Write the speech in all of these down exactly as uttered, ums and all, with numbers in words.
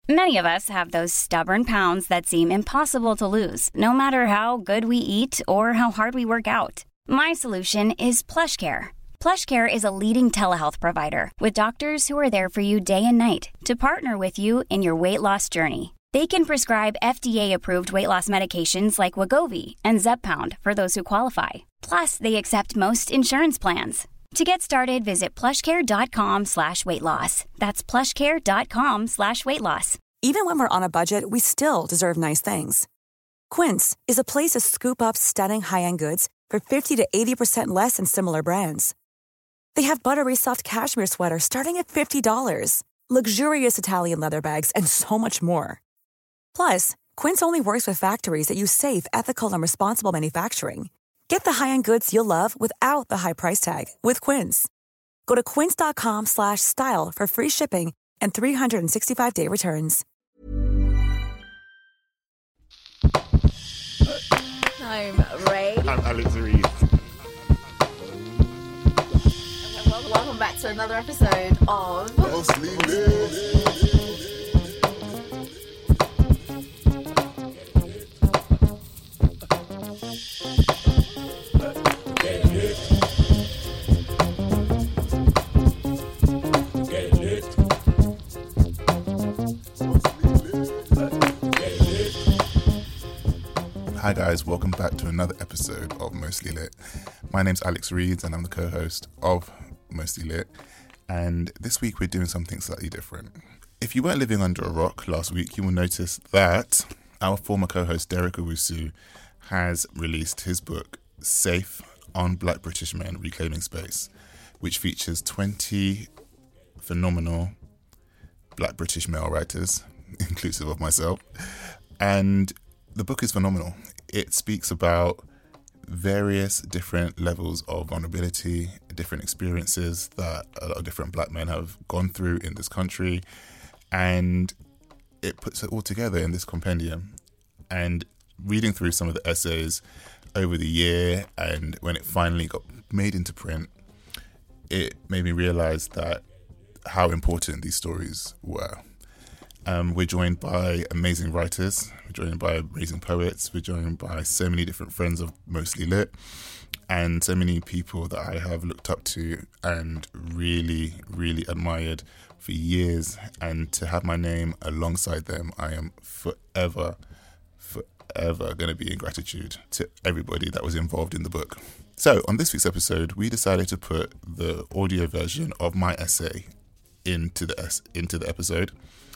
Many of us have those stubborn pounds that seem impossible to lose, no matter how good we eat or how hard we work out. My solution is PlushCare. PlushCare is a leading telehealth provider with doctors who are there for you day and night to partner with you in your weight loss journey. They can prescribe F D A-approved weight loss medications like Wegovy and Zepbound for those who qualify. Plus, they accept most insurance plans. To get started, visit plushcare.com slash weight loss. That's plushcare.com slash weight loss. Even when we're on a budget, we still deserve nice things. Quince is a place to scoop up stunning high-end goods for fifty to eighty percent less than similar brands. They have buttery soft cashmere sweaters starting at fifty dollars, luxurious Italian leather bags, and so much more. Plus, Quince only works with factories that use safe, ethical, and responsible manufacturing. Get the high-end goods you'll love without the high price tag with Quince. Go to quince.com slash style for free shipping and three sixty-five day returns. I'm Ray. I'm Alex Reed. Well, welcome back to another episode of Mostly Lit. Hi guys, welcome back to another episode of Mostly Lit. My name's Alex Reed and I'm the co-host of Mostly Lit, and this week we're doing something slightly different. If you weren't living under a rock last week, you will notice that our former co-host Derek Owusu has released his book Safe on Black British Men Reclaiming Space, which features twenty phenomenal Black British male writers, inclusive of myself, and the book is phenomenal. It speaks about various different levels of vulnerability, different experiences that a lot of different black men have gone through in this country, and it puts it all together in this compendium. And reading through some of the essays over the year, and when it finally got made into print, it made me realize that how important these stories were. Um, we're joined by amazing writers, we're joined by amazing poets, we're joined by so many different friends of Mostly Lit, and so many people that I have looked up to and really, really admired for years. And to have my name alongside them, I am forever, forever going to be in gratitude to everybody that was involved in the book. So on this week's episode, we decided to put the audio version of my essay into the into the episode.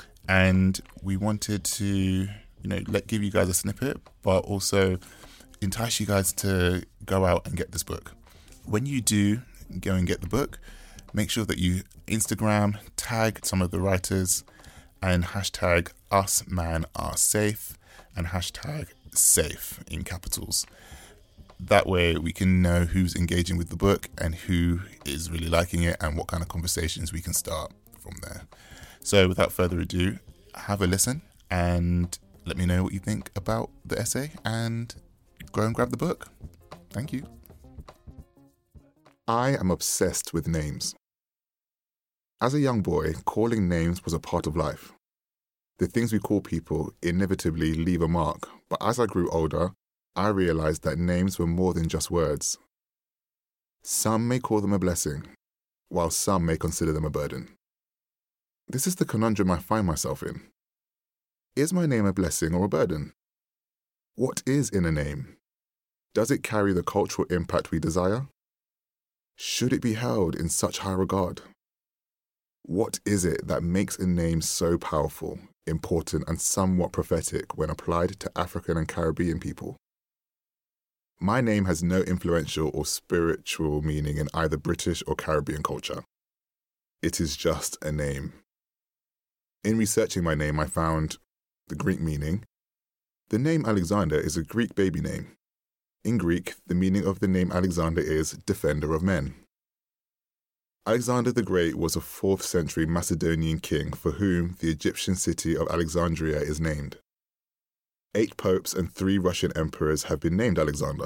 And we wanted to, you know, let give you guys a snippet, but also entice you guys to go out and get this book. When you do go and get the book, make sure that you Instagram, tag some of the writers, and hashtag us man are safe and hashtag safe in capitals. That way we can know who's engaging with the book and who is really liking it and what kind of conversations we can start from there. So without further ado, have a listen and let me know what you think about the essay, and go and grab the book. Thank you. I am obsessed with names. As a young boy, calling names was a part of life. The things we call people inevitably leave a mark, but as I grew older, I realized that names were more than just words. Some may call them a blessing, while some may consider them a burden. This is the conundrum I find myself in. Is my name a blessing or a burden? What is in a name? Does it carry the cultural impact we desire? Should it be held in such high regard? What is it that makes a name so powerful, important, and somewhat prophetic when applied to African and Caribbean people? My name has no influential or spiritual meaning in either British or Caribbean culture. It is just a name. In researching my name, I found the Greek meaning. The name Alexander is a Greek baby name. In Greek, the meaning of the name Alexander is defender of men. Alexander the Great was a fourth century Macedonian king for whom the Egyptian city of Alexandria is named. Eight popes and three Russian emperors have been named Alexander.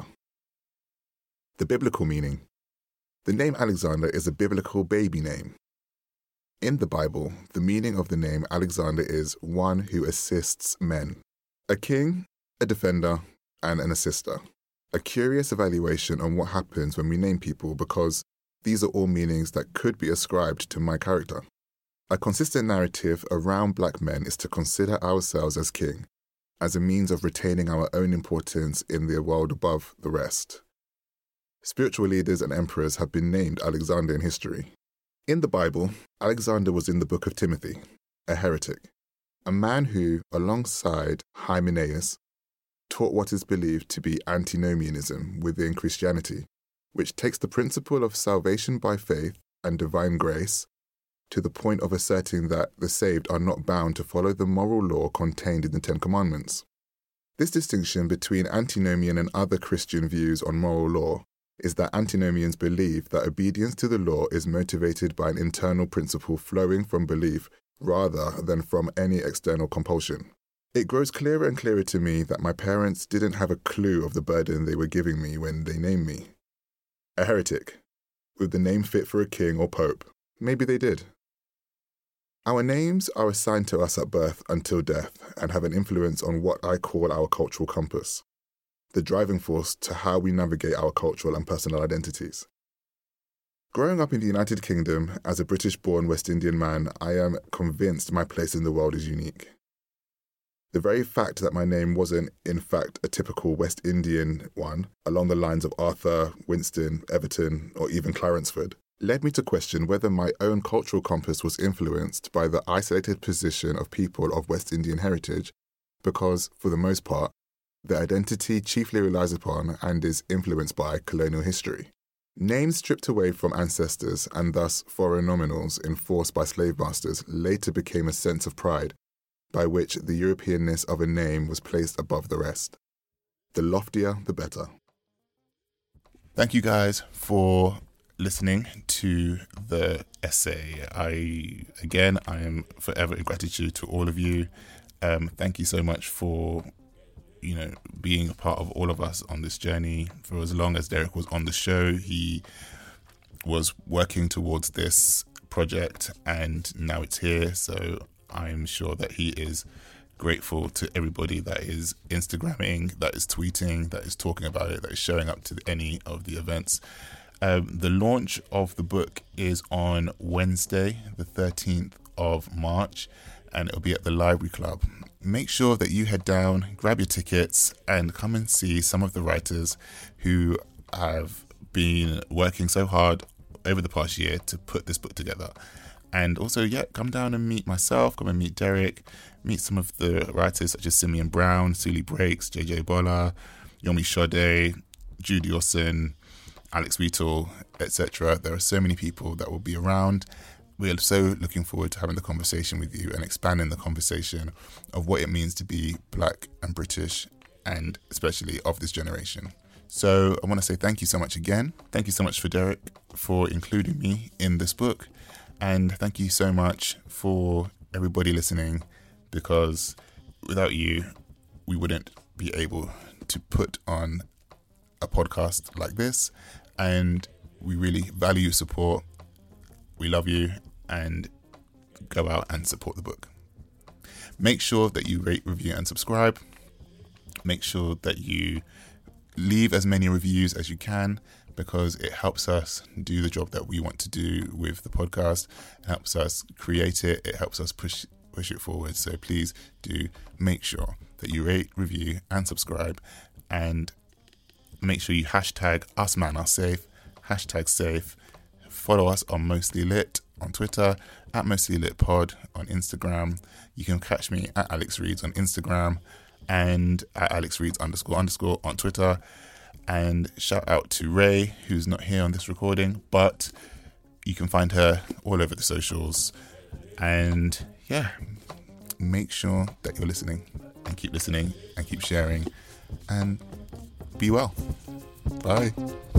The biblical meaning. The name Alexander is a biblical baby name. In the Bible, the meaning of the name Alexander is one who assists men. A king, a defender, and an assister. A curious evaluation on what happens when we name people, because these are all meanings that could be ascribed to my character. A consistent narrative around black men is to consider ourselves as king, as a means of retaining our own importance in the world above the rest. Spiritual leaders and emperors have been named Alexander in history. In the Bible, Alexander was in the book of Timothy, a heretic, a man who, alongside Hymenaeus, taught what is believed to be antinomianism within Christianity, which takes the principle of salvation by faith and divine grace to the point of asserting that the saved are not bound to follow the moral law contained in the Ten Commandments. This distinction between antinomian and other Christian views on moral law is that antinomians believe that obedience to the law is motivated by an internal principle flowing from belief rather than from any external compulsion. It grows clearer and clearer to me that my parents didn't have a clue of the burden they were giving me when they named me. A heretic, with the name fit for a king or pope. Maybe they did. Our names are assigned to us at birth until death and have an influence on what I call our cultural compass, the driving force to how we navigate our cultural and personal identities. Growing up in the United Kingdom as a British-born West Indian man, I am convinced my place in the world is unique. The very fact that my name wasn't, in fact, a typical West Indian one, along the lines of Arthur, Winston, Everton, or even Clarenceford, led me to question whether my own cultural compass was influenced by the isolated position of people of West Indian heritage, because, for the most part, their identity chiefly relies upon and is influenced by colonial history. Names stripped away from ancestors and thus foreign nominals enforced by slave masters later became a sense of pride by which the Europeanness of a name was placed above the rest. The loftier, the better. Thank you guys for listening to the essay. I, again, I am forever in gratitude to all of you. Um, thank you so much for you know, being a part of all of us on this journey. For as long as Derek was on the show, he was working towards this project and now it's here. So I'm sure that he is grateful to everybody that is Instagramming, that is tweeting, that is talking about it, that is showing up to any of the events. Um, the launch of the book is on Wednesday, the thirteenth of March, and it'll be at the Library Club. Make sure that you head down, grab your tickets, and come and see some of the writers who have been working so hard over the past year to put this book together. And also, yeah, come down and meet myself, come and meet Derek, meet some of the writers such as Simeon Brown, Suli Breaks, J J Bola, Yomi Shode, Judy Orson, Alex Wheatle, et cetera. There are so many people that will be around. We are so looking forward to having the conversation with you and expanding the conversation of what it means to be Black and British, and especially of this generation. So I want to say thank you so much again. Thank you so much for Derek for including me in this book. And thank you so much for everybody listening, because without you, we wouldn't be able to put on a podcast like this. And we really value your support. We love you, and go out and support the book. Make sure that you rate, review, and subscribe. Make sure that you leave as many reviews as you can, because it helps us do the job that we want to do with the podcast. It helps us create it. It helps us push push it forward. So please do make sure that you rate, review, and subscribe. And make sure you hashtag us man are safe, hashtag safe. Follow us on Mostly Lit on Twitter, at Mostly Lit Pod on Instagram. You can catch me at Alex Reads on Instagram and at Alex Reads underscore underscore on Twitter. And shout out to Ray, who's not here on this recording, but you can find her all over the socials. And yeah, make sure that you're listening, and keep listening, and keep sharing, and be well. Bye.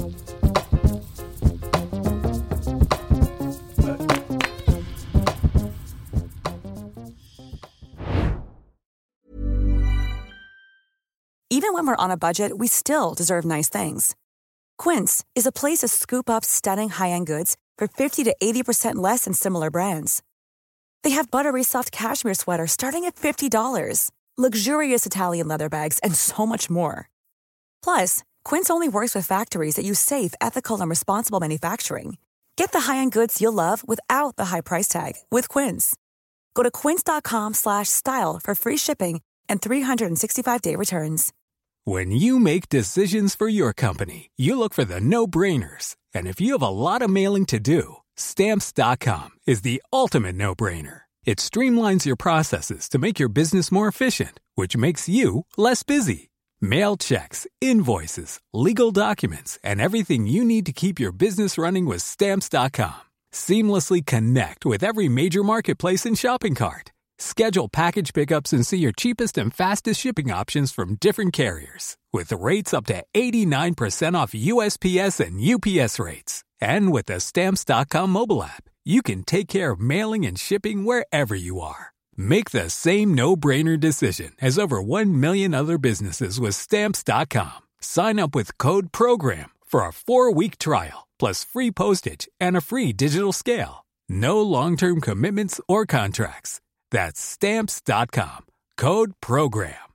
Even when we're on a budget, we still deserve nice things. Quince is a place to scoop up stunning high-end goods for fifty to eighty percent less than similar brands. They have buttery soft cashmere sweaters starting at fifty dollars, luxurious Italian leather bags, and so much more. Plus, Quince only works with factories that use safe, ethical, and responsible manufacturing. Get the high-end goods you'll love without the high price tag with Quince. Go to quince.com slash style for free shipping and three sixty-five day returns. When you make decisions for your company, you look for the no-brainers. And if you have a lot of mailing to do, Stamps dot com is the ultimate no-brainer. It streamlines your processes to make your business more efficient, which makes you less busy. Mail checks, invoices, legal documents, and everything you need to keep your business running with Stamps dot com. Seamlessly connect with every major marketplace and shopping cart. Schedule package pickups and see your cheapest and fastest shipping options from different carriers. With rates up to eighty-nine percent off U S P S and U P S rates. And with the Stamps dot com mobile app, you can take care of mailing and shipping wherever you are. Make the same no-brainer decision as over one million other businesses with Stamps dot com. Sign up with code PROGRAM for a four-week trial, plus free postage and a free digital scale. No long-term commitments or contracts. That's Stamps dot com. Code PROGRAM.